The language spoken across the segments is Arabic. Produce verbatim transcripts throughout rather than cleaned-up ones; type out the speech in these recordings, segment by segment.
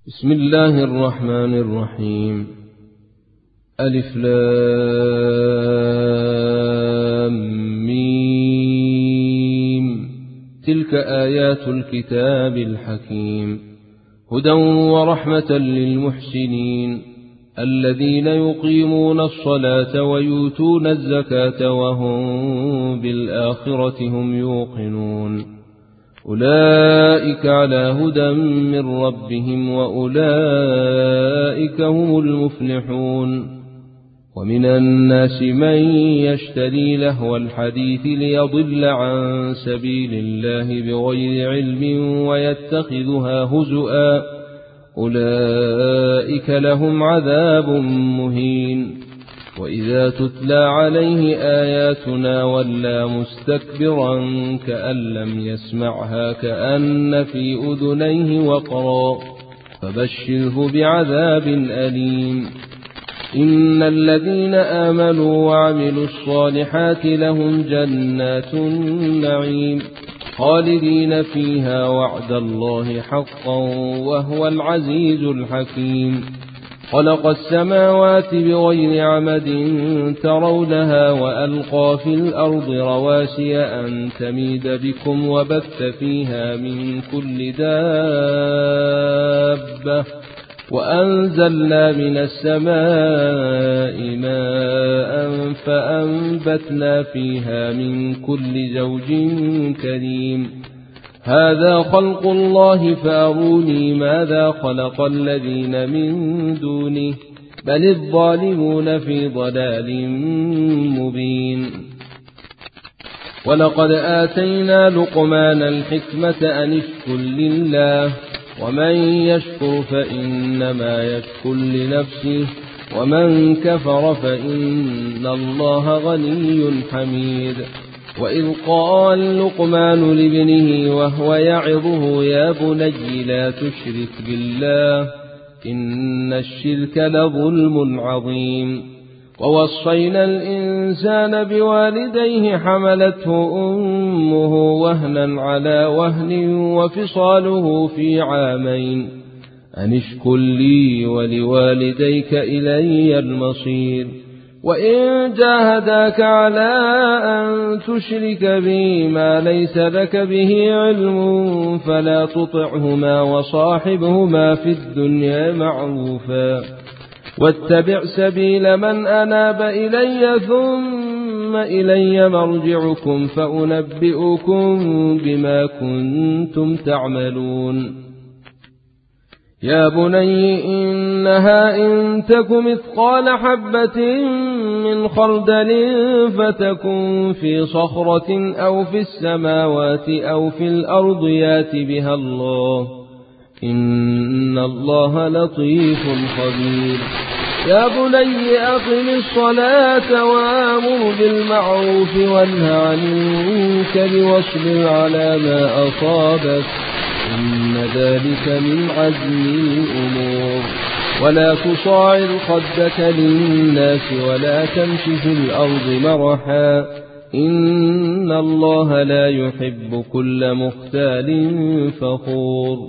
بسم الله الرحمن الرحيم. ألف لام ميم. تلك آيات الكتاب الحكيم، هدى ورحمة للمحسنين الذين يقيمون الصلاة ويؤتون الزكاة وهم بالآخرة هم يوقنون. أولئك على هدى من ربهم وأولئك هم المفلحون. ومن الناس من يشتري لهو الحديث ليضل عن سبيل الله بغير علم ويتخذها هزؤا، أولئك لهم عذاب مهين. وإذا تتلى عليه آياتنا ولى مستكبرا كأن لم يسمعها كأن في أذنيه وقرا، فبشره بعذاب أليم. إن الذين آمنوا وعملوا الصالحات لهم جنات النعيم خالدين فيها وعد الله حقا وهو العزيز الحكيم. خلق السماوات بغير عمد ترونها وألقى في الأرض رواسي أن تميد بكم وبث فيها من كل دابة وأنزلنا من السماء ماء فأنبتنا فيها من كل زوج كريم. هذا خلق الله فأروني ماذا خلق الذين من دونه بل الظالمون في ضلال مبين. ولقد آتينا لقمان الحكمة أن اشكر لله ومن يشكر فإنما يشكر لنفسه ومن كفر فإن الله غني حميد. وإذ قال لقمان لابنه وهو يعظه يا بني لا تشرك بالله إن الشرك لظلم عظيم. ووصينا الإنسان بوالديه حملته أمه وهنا على وهن وفصاله في عامين أن اشكر لي ولوالديك إلي المصير. وإن جاهداك على أن تشرك بي ما ليس لك به علم فلا تطعهما وصاحبهما في الدنيا معروفا واتبع سبيل من أناب إلي ثم إلي مرجعكم فأنبئكم بما كنتم تعملون. يا بني إنها إن تك مثقال حبة من خردل فتكن في صخرة أو في السماوات أو في الأرض يات بها الله إن الله لطيف خبير. يا بني أقم الصلاة وآمر بالمعروف وانه عن المنكر واصبر على ما أصابك إن ذلك من عزم الأمور. ولا تصاعر خدك للناس ولا تمش في الأرض مرحا إن الله لا يحب كل مختال فخور.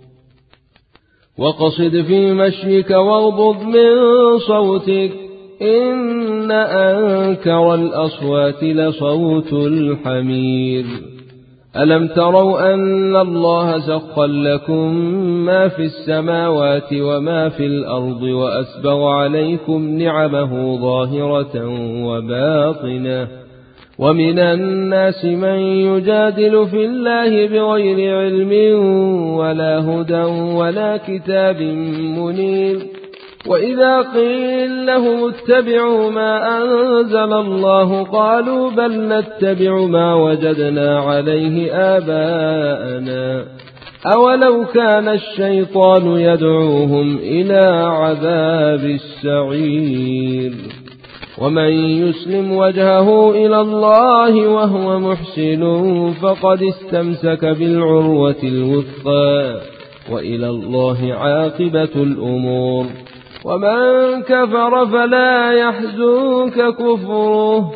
وقصد في مشيك واغضض من صوتك إن أنكر الأصوات لصوت الحمير. ألم تروا أن الله سخر لكم ما في السماوات وما في الأرض وأسبغ عليكم نعمه ظاهرة وباطنة. ومن الناس من يجادل في الله بغير علم ولا هدى ولا كتاب منير. وإذا قيل لهم اتبعوا ما أنزل الله قالوا بل نتبع ما وجدنا عليه آباءنا أولو كان الشيطان يدعوهم إلى عذاب السعير. ومن يسلم وجهه إلى الله وهو محسن فقد استمسك بالعروة الوثقى وإلى الله عاقبة الأمور. ومن كفر فلا يحزنك كفره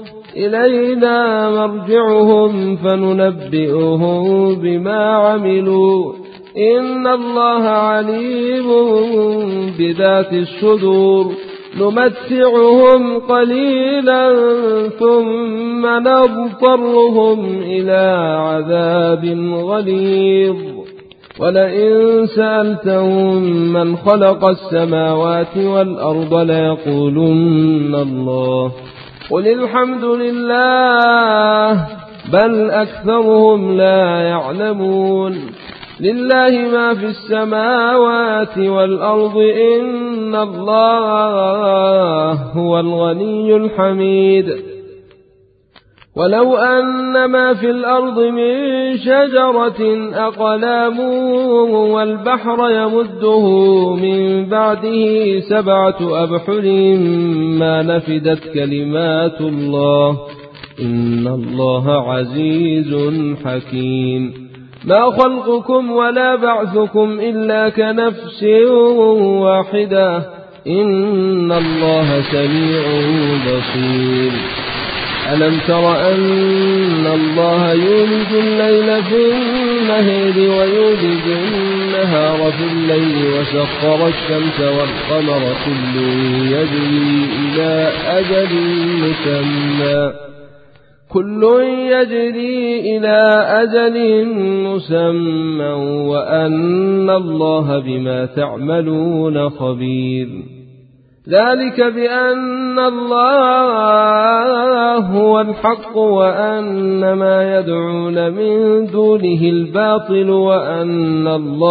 إلينا مرجعهم فننبئهم بما عملوا إن الله عليم بذات الصدور نمتعهم قليلا ثم نضطرهم إلى عذاب غليظ ولئن سألتهم من خلق السماوات والأرض ليقولن الله قل الحمد لله بل أكثرهم لا يعلمون لله ما في السماوات والأرض إن الله هو الغني الحميد ولو أن ما في الأرض من شجرة أقلام والبحر يمده من بعده سبعة أبحر ما نفدت كلمات الله إن الله عزيز حكيم ما خلقكم ولا بعثكم إلا كنفس واحدة إن الله سميع بصير ألم تر أن الله يولج الليل في النهار ويولج النهار في الليل وسخر الشمس والقمر كل يجري إلى أجل مسمى كل يجري إلى أجل مسمى وأن الله بما تعملون خبير ذلك بأن الله هو الحق وأن ما يدعون من دونه الباطل وأن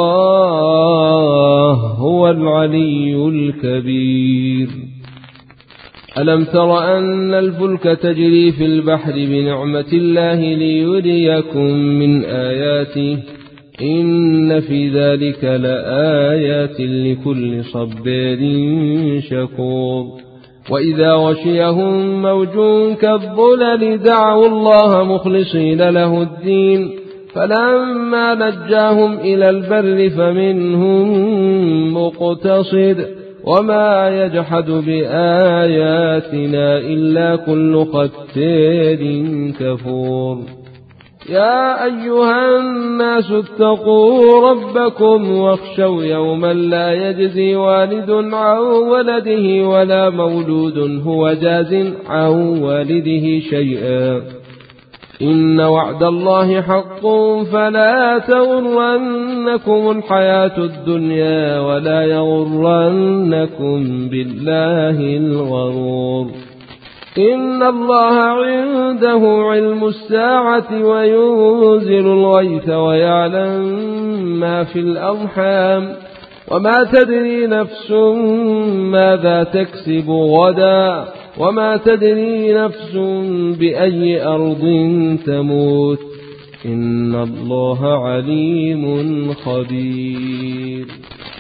الله هو العلي الكبير ألم تر أن الفلك تجري في البحر بنعمة الله ليريكم من آياته إن في ذلك لآيات لكل صبار شكور وإذا غشيهم موج كالظلل دعوا الله مخلصين له الدين فلما نجاهم إلى البر فمنهم مقتصد وما يجحد بآياتنا إلا كل ختار كفور يا أيها الناس اتقوا ربكم واخشوا يوما لا يجزي والد عن ولده ولا مولود هو جاز عن والده شيئا إن وعد الله حق فلا تغرنكم الحياة الدنيا ولا يغرنكم بالله الغرور إن الله عنده علم الساعة وينزل الغيث ويعلم ما في الأرحام وما تدري نفس ماذا تكسب غدا وما تدري نفس بأي أرض تموت إن الله عليم خبير.